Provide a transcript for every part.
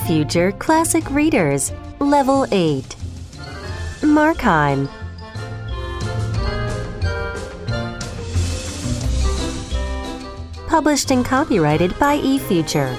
eFuture Classic Readers, Level 8. Markheim. Published and copyrighted by eFuture.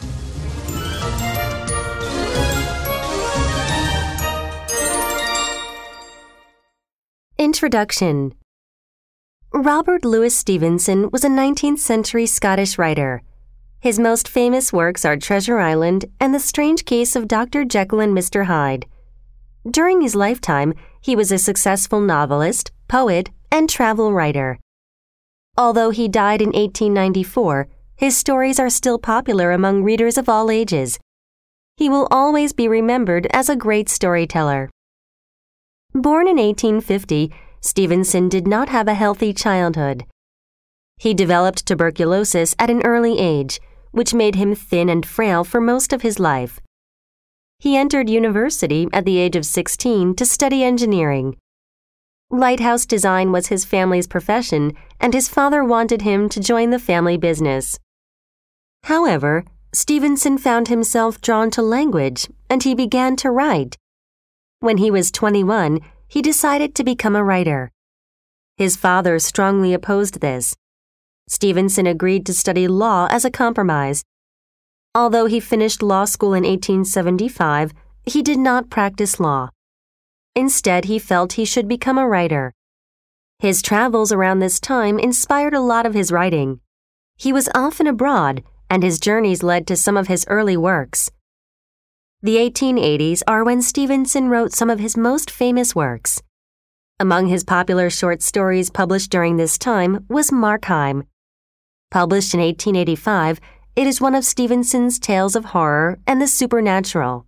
Introduction. Robert Louis Stevenson was a 19th century Scottish writer. His most famous works are Treasure Island and The Strange Case of Dr. Jekyll and Mr. Hyde. During his lifetime, he was a successful novelist, poet, and travel writer. Although he died in 1894, his stories are still popular among readers of all ages. He will always be remembered as a great storyteller. Born in 1850, Stevenson did not have a healthy childhood. He developed tuberculosis at an early age, which made him thin and frail for most of his life. He entered university at the age of 16 to study engineering. Lighthouse design was his family's profession, and his father wanted him to join the family business. However, Stevenson found himself drawn to language, and he began to write. When he was 21, he decided to become a writer. His father strongly opposed this. Stevenson agreed to study law as a compromise. Although he finished law school in 1875, he did not practice law. Instead, he felt he should become a writer. His travels around this time inspired a lot of his writing. He was often abroad, and his journeys led to some of his early works. The 1880s are when Stevenson wrote some of his most famous works. Among his popular short stories published during this time was Markheim. Published in 1885, it is one of Stevenson's tales of horror and the supernatural.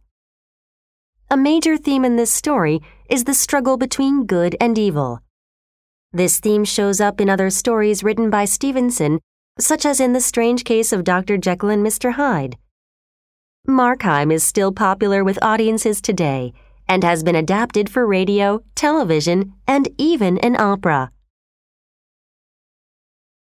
A major theme in this story is the struggle between good and evil. This theme shows up in other stories written by Stevenson, such as in The Strange Case of Dr. Jekyll and Mr. Hyde. Markheim is still popular with audiences today and has been adapted for radio, television, and even an opera.